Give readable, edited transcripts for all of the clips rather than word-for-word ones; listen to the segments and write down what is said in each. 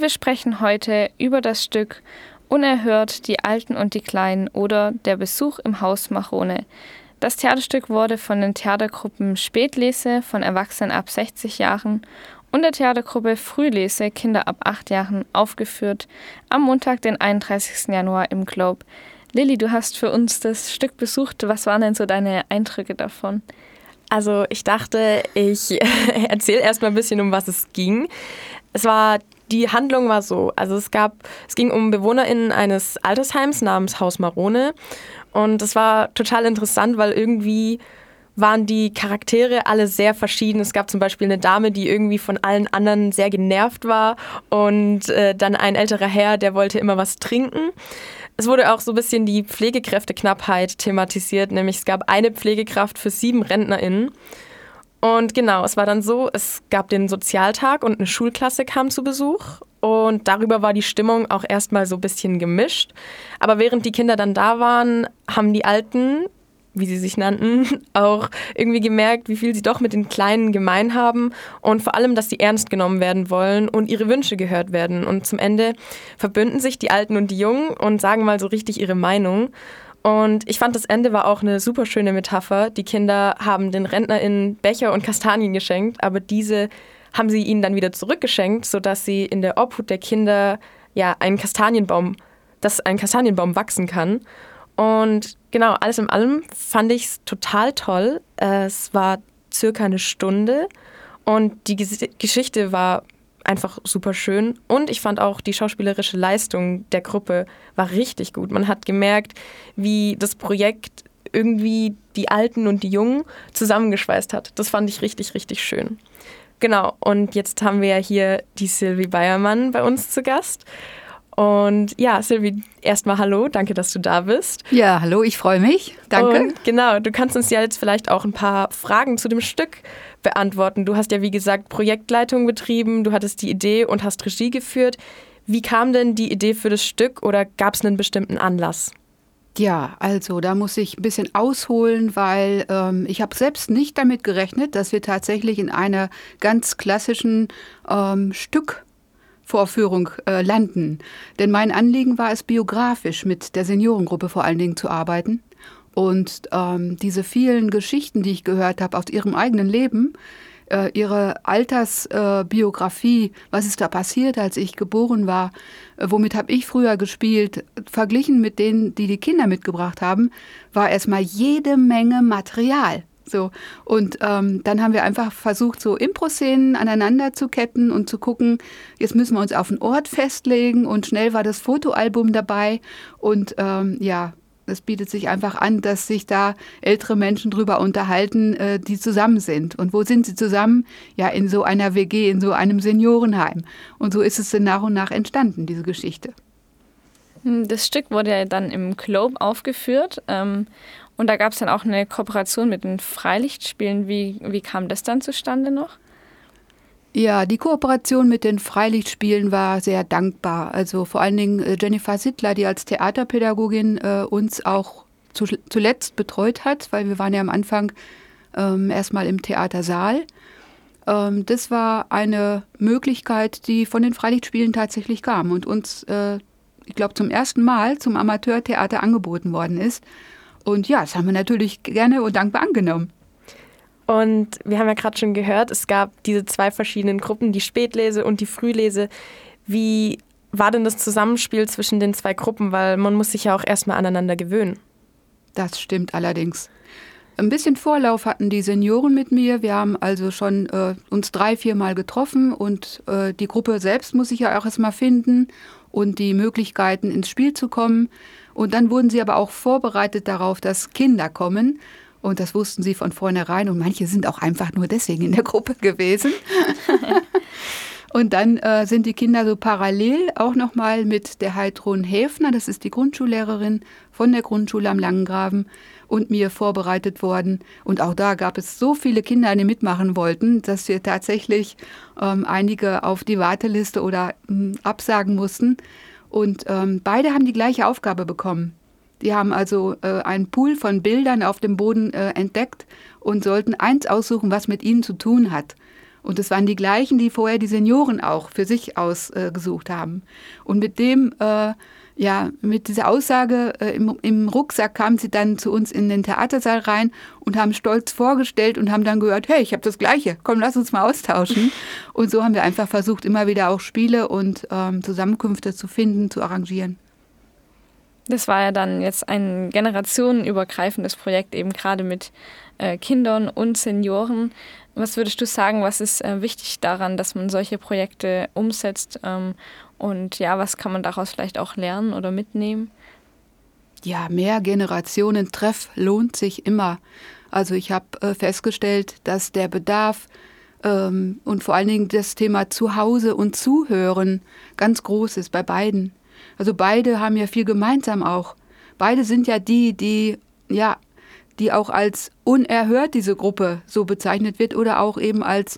Wir sprechen heute über das Stück Unerhört, die Alten und die Kleinen oder Der Besuch im Haus Marone. Das Theaterstück wurde von den Theatergruppen Spätlese von Erwachsenen ab 60 Jahren und der Theatergruppe Frühlese Kinder ab 8 Jahren aufgeführt am Montag, den 31. Januar im Globe. Lilly, du hast für uns das Stück besucht. Was waren denn so deine Eindrücke davon? Also ich dachte, ich erzähle erstmal ein bisschen, um was es ging. Die Handlung war so, also es ging um BewohnerInnen eines Altersheims namens Haus Marone und es war total interessant, weil irgendwie waren die Charaktere alle sehr verschieden. Es gab zum Beispiel eine Dame, die irgendwie von allen anderen sehr genervt war und dann ein älterer Herr, der wollte immer was trinken. Es wurde auch so ein bisschen die Pflegekräfteknappheit thematisiert, nämlich es gab eine Pflegekraft für 7 RentnerInnen. Und genau, es war dann so, es gab den Sozialtag und eine Schulklasse kam zu Besuch und darüber war die Stimmung auch erstmal so ein bisschen gemischt. Aber während die Kinder dann da waren, haben die Alten, wie sie sich nannten, auch irgendwie gemerkt, wie viel sie doch mit den Kleinen gemein haben und vor allem, dass sie ernst genommen werden wollen und ihre Wünsche gehört werden. Und zum Ende verbünden sich die Alten und die Jungen und sagen mal so richtig ihre Meinung. Und ich fand, das Ende war auch eine super schöne Metapher. Die Kinder haben den RentnerInnen Becher und Kastanien geschenkt, aber diese haben sie ihnen dann wieder zurückgeschenkt, sodass sie in der Obhut der Kinder ein Kastanienbaum wachsen kann. Und genau, alles in allem fand ich es total toll. Es war circa eine Stunde und die Geschichte war einfach super schön. Und ich fand auch die schauspielerische Leistung der Gruppe war richtig gut. Man hat gemerkt, wie das Projekt irgendwie die Alten und die Jungen zusammengeschweißt hat. Das fand ich richtig, richtig schön. Genau, und jetzt haben wir ja hier die Sylvie Beiermann bei uns zu Gast. Und ja, Sylvie, erstmal hallo, danke, dass du da bist. Ja, hallo, ich freue mich, danke. Und genau, du kannst uns ja jetzt vielleicht auch ein paar Fragen zu dem Stück beantworten. Du hast ja, wie gesagt, Projektleitung betrieben, du hattest die Idee und hast Regie geführt. Wie kam denn die Idee für das Stück oder gab es einen bestimmten Anlass? Ja, also da muss ich ein bisschen ausholen, weil ich habe selbst nicht damit gerechnet, dass wir tatsächlich in einer ganz klassischen Stückvorführung landen. Denn mein Anliegen war es, biografisch mit der Seniorengruppe vor allen Dingen zu arbeiten. Und diese vielen Geschichten, die ich gehört habe aus ihrem eigenen Leben, ihre Altersbiografie, was ist da passiert, als ich geboren war, womit habe ich früher gespielt, verglichen mit denen, die die Kinder mitgebracht haben, war erstmal jede Menge Material. So. Und dann haben wir einfach versucht, so Impro-Szenen aneinander zu ketten und zu gucken, jetzt müssen wir uns auf einen Ort festlegen und schnell war das Fotoalbum dabei und es bietet sich einfach an, dass sich da ältere Menschen drüber unterhalten, die zusammen sind. Und wo sind sie zusammen? Ja, in so einer WG, in so einem Seniorenheim. Und so ist es dann nach und nach entstanden, diese Geschichte. Das Stück wurde ja dann im Globe aufgeführt und da gab es dann auch eine Kooperation mit den Freilichtspielen. Wie kam das dann zustande noch? Ja, die Kooperation mit den Freilichtspielen war sehr dankbar. Also vor allen Dingen Jennifer Sittler, die als Theaterpädagogin uns auch zuletzt betreut hat, weil wir waren ja am Anfang erstmal im Theatersaal. Das war eine Möglichkeit, die von den Freilichtspielen tatsächlich kam und uns, ich glaube, zum ersten Mal zum Amateurtheater angeboten worden ist. Und ja, das haben wir natürlich gerne und dankbar angenommen. Und wir haben ja gerade schon gehört, es gab diese 2 verschiedenen Gruppen, die Spätlese und die Frühlese. Wie war denn das Zusammenspiel zwischen den 2 Gruppen? Weil man muss sich ja auch erstmal aneinander gewöhnen. Das stimmt allerdings. Ein bisschen Vorlauf hatten die Senioren mit mir. Wir haben also schon uns 3-4 Mal getroffen und die Gruppe selbst muss sich ja auch erstmal finden und die Möglichkeiten ins Spiel zu kommen. Und dann wurden sie aber auch vorbereitet darauf, dass Kinder kommen. Und das wussten sie von vornherein und manche sind auch einfach nur deswegen in der Gruppe gewesen. Und dann sind die Kinder so parallel auch nochmal mit der Heidrun Häfner, das ist die Grundschullehrerin von der Grundschule am Langengraben, und mir vorbereitet worden. Und auch da gab es so viele Kinder, die mitmachen wollten, dass wir tatsächlich einige auf die Warteliste oder absagen mussten. Und beide haben die gleiche Aufgabe bekommen. Die haben also einen Pool von Bildern auf dem Boden entdeckt und sollten eins aussuchen, was mit ihnen zu tun hat. Und das waren die gleichen, die vorher die Senioren auch für sich ausgesucht haben. Und mit mit dieser Aussage im Rucksack kamen sie dann zu uns in den Theatersaal rein und haben stolz vorgestellt und haben dann gehört, hey, ich habe das Gleiche, komm, lass uns mal austauschen. Und so haben wir einfach versucht, immer wieder auch Spiele und Zusammenkünfte zu finden, zu arrangieren. Das war ja dann jetzt ein generationenübergreifendes Projekt, eben gerade mit Kindern und Senioren. Was würdest du sagen, was ist wichtig daran, dass man solche Projekte umsetzt? Und ja, was kann man daraus vielleicht auch lernen oder mitnehmen? Ja, mehr Generationen-Treff lohnt sich immer. Also ich habe festgestellt, dass der Bedarf und vor allen Dingen das Thema Zuhause und Zuhören ganz groß ist bei beiden. Also beide haben ja viel gemeinsam auch. Beide sind ja die auch als unerhört diese Gruppe so bezeichnet wird oder auch eben als,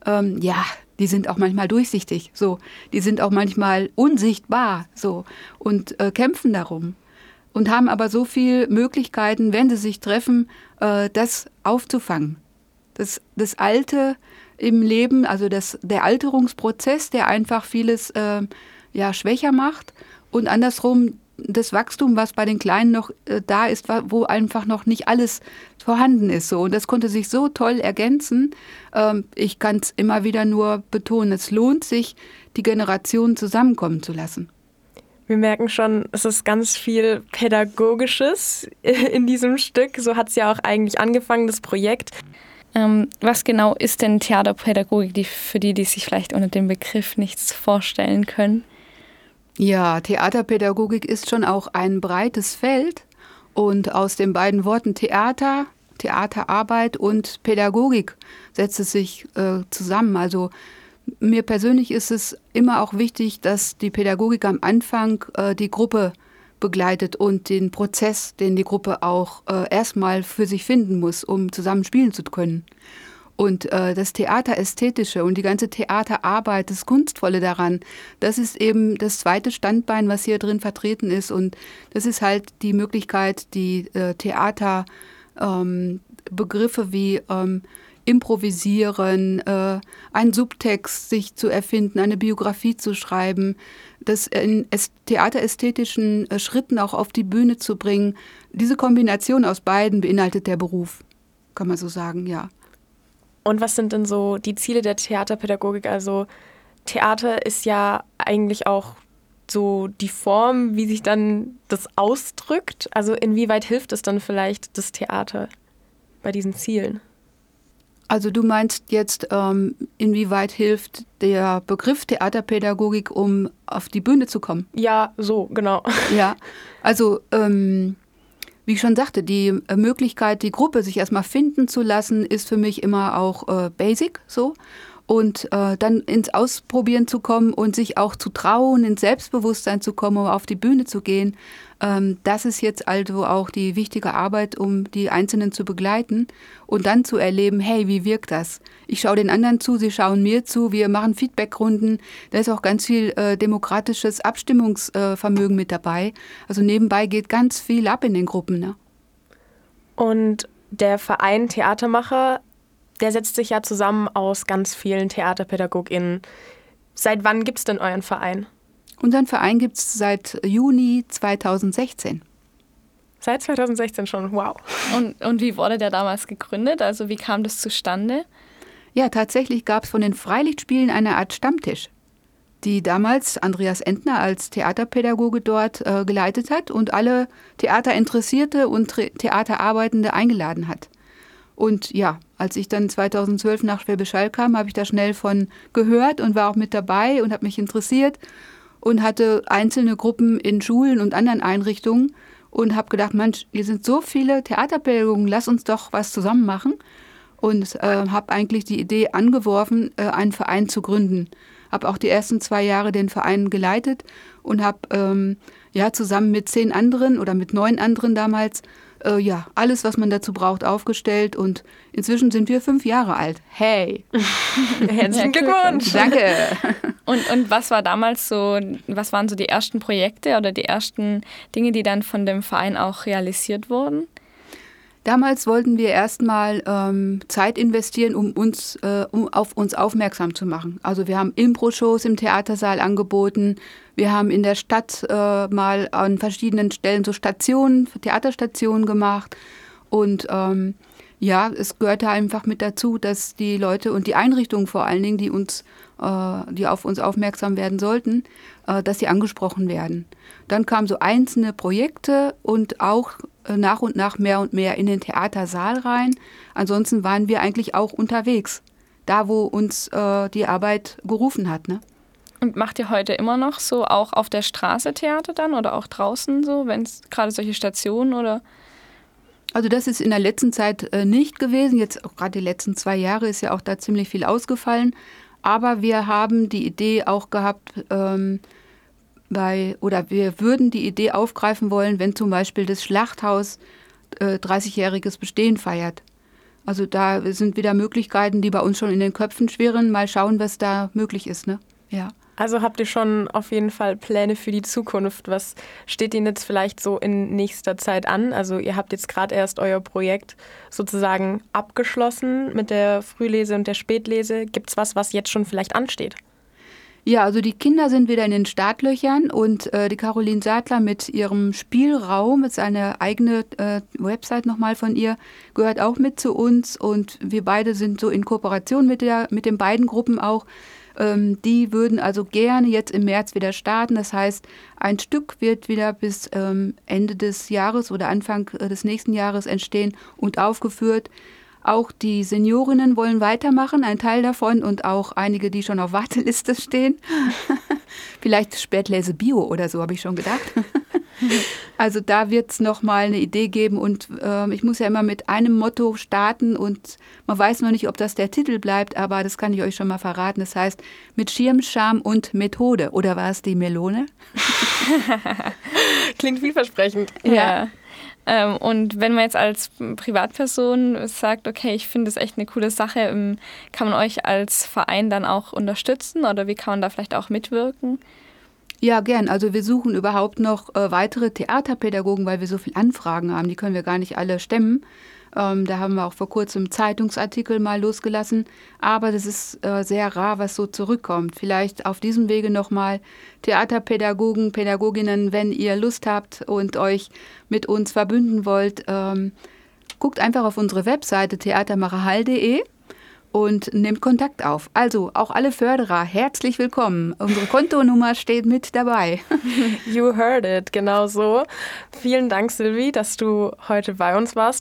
die sind auch manchmal durchsichtig, so. Die sind auch manchmal unsichtbar, so. Und kämpfen darum. Und haben aber so viele Möglichkeiten, wenn sie sich treffen, das aufzufangen. Das Alte im Leben, also der Alterungsprozess, der einfach vieles schwächer macht. Und andersrum das Wachstum, was bei den Kleinen noch da ist, wo einfach noch nicht alles vorhanden ist. So. Und das konnte sich so toll ergänzen. Ich kann es immer wieder nur betonen, es lohnt sich, die Generationen zusammenkommen zu lassen. Wir merken schon, es ist ganz viel Pädagogisches in diesem Stück. So hat es ja auch eigentlich angefangen, das Projekt. Was genau ist denn Theaterpädagogik, für die sich vielleicht unter dem Begriff nichts vorstellen können? Ja, Theaterpädagogik ist schon auch ein breites Feld und aus den beiden Worten Theater, Theaterarbeit und Pädagogik setzt es sich zusammen. Also mir persönlich ist es immer auch wichtig, dass die Pädagogik am Anfang die Gruppe begleitet und den Prozess, den die Gruppe auch erstmal für sich finden muss, um zusammen spielen zu können. Und das Theaterästhetische und die ganze Theaterarbeit, das Kunstvolle daran, das ist eben das zweite Standbein, was hier drin vertreten ist. Und das ist halt die Möglichkeit, die Theaterbegriffe wie improvisieren, einen Subtext sich zu erfinden, eine Biografie zu schreiben, das in theaterästhetischen Schritten auch auf die Bühne zu bringen. Diese Kombination aus beiden beinhaltet der Beruf, kann man so sagen, ja. Und was sind denn so die Ziele der Theaterpädagogik? Also Theater ist ja eigentlich auch so die Form, wie sich dann das ausdrückt. Also inwieweit hilft es dann vielleicht das Theater bei diesen Zielen? Also du meinst jetzt, inwieweit hilft der Begriff Theaterpädagogik, um auf die Bühne zu kommen? Ja, so, genau. Ja, also wie ich schon sagte, die Möglichkeit, die Gruppe sich erstmal finden zu lassen, ist für mich immer auch basic so. Und dann ins Ausprobieren zu kommen und sich auch zu trauen, ins Selbstbewusstsein zu kommen, um auf die Bühne zu gehen, das ist jetzt also auch die wichtige Arbeit, um die Einzelnen zu begleiten und dann zu erleben, hey, wie wirkt das? Ich schaue den anderen zu, sie schauen mir zu, wir machen Feedbackrunden, da ist auch ganz viel demokratisches Abstimmungsvermögen mit dabei. Also nebenbei geht ganz viel ab in den Gruppen. Ne? Und der Verein Theatermacher, der setzt sich ja zusammen aus ganz vielen TheaterpädagogInnen. Seit wann gibt es denn euren Verein? Unseren Verein gibt es seit Juni 2016. Seit 2016 schon, wow. Und wie wurde der damals gegründet? Also wie kam das zustande? Ja, tatsächlich gab es von den Freilichtspielen eine Art Stammtisch, die damals Andreas Entner als Theaterpädagoge dort geleitet hat und alle Theaterinteressierte und Theaterarbeitende eingeladen hat. Und ja, als ich dann 2012 nach Schwäbisch Hall kam, habe ich da schnell von gehört und war auch mit dabei und habe mich interessiert und hatte einzelne Gruppen in Schulen und anderen Einrichtungen und habe gedacht, Mensch, hier sind so viele Theaterpädagogen, lass uns doch was zusammen machen. Und habe eigentlich die Idee angeworfen, einen Verein zu gründen. Habe auch die ersten 2 Jahre den Verein geleitet und habe zusammen mit 10 anderen oder mit 9 anderen damals alles, was man dazu braucht, aufgestellt. Und inzwischen sind wir 5 Jahre alt. Hey! Herzlichen Glückwunsch! Danke! Und was waren so die ersten Projekte oder die ersten Dinge, die dann von dem Verein auch realisiert wurden? Damals wollten wir erstmal Zeit investieren, um auf uns aufmerksam zu machen. Also wir haben Impro-Shows im Theatersaal angeboten. Wir haben in der Stadt mal an verschiedenen Stellen so Theaterstationen gemacht. Und es gehörte einfach mit dazu, dass die Leute und die Einrichtungen vor allen Dingen, die auf uns aufmerksam werden sollten, dass sie angesprochen werden. Dann kamen so einzelne Projekte und auch nach und nach mehr und mehr in den Theatersaal rein. Ansonsten waren wir eigentlich auch unterwegs, da wo uns die Arbeit gerufen hat. Ne? Und macht ihr heute immer noch so auch auf der Straße Theater dann oder auch draußen so, wenn es gerade solche Stationen oder? Also das ist in der letzten Zeit nicht gewesen. Jetzt auch gerade die letzten 2 Jahre ist ja auch da ziemlich viel ausgefallen. Aber wir haben die Idee auch gehabt, wir würden die Idee aufgreifen wollen, wenn zum Beispiel das Schlachthaus 30-jähriges Bestehen feiert. Also da sind wieder Möglichkeiten, die bei uns schon in den Köpfen schwirren. Mal schauen, was da möglich ist. Ne? Ja. Also habt ihr schon auf jeden Fall Pläne für die Zukunft? Was steht Ihnen jetzt vielleicht so in nächster Zeit an? Also ihr habt jetzt gerade erst euer Projekt sozusagen abgeschlossen mit der Frühlese und der Spätlese. Gibt es was jetzt schon vielleicht ansteht? Ja, also die Kinder sind wieder in den Startlöchern und die Caroline Sadler mit ihrem Spielraum, mit seiner eigene Website nochmal von ihr, gehört auch mit zu uns und wir beide sind so in Kooperation mit den beiden Gruppen auch. Die würden also gerne jetzt im März wieder starten. Das heißt, ein Stück wird wieder bis Ende des Jahres oder Anfang des nächsten Jahres entstehen und aufgeführt. Auch die Seniorinnen wollen weitermachen, ein Teil davon und auch einige, die schon auf Warteliste stehen. Vielleicht Spätlese Bio oder so, habe ich schon gedacht. Also da wird es nochmal eine Idee geben und ich muss ja immer mit einem Motto starten und man weiß noch nicht, ob das der Titel bleibt, aber das kann ich euch schon mal verraten. Das heißt, mit Schirm, Charme und Methode. Oder war es die Melone? Klingt vielversprechend. Ja. Und wenn man jetzt als Privatperson sagt, okay, ich finde das echt eine coole Sache, kann man euch als Verein dann auch unterstützen oder wie kann man da vielleicht auch mitwirken? Ja, gern. Also wir suchen überhaupt noch weitere Theaterpädagogen, weil wir so viele Anfragen haben. Die können wir gar nicht alle stemmen. Da haben wir auch vor kurzem Zeitungsartikel mal losgelassen. Aber das ist sehr rar, was so zurückkommt. Vielleicht auf diesem Wege nochmal Theaterpädagogen, Pädagoginnen, wenn ihr Lust habt und euch mit uns verbünden wollt, guckt einfach auf unsere Webseite theatermacherhall.de und nehmt Kontakt auf. Also auch alle Förderer, herzlich willkommen. Unsere Kontonummer steht mit dabei. You heard it, genau so. Vielen Dank, Sylvie, dass du heute bei uns warst.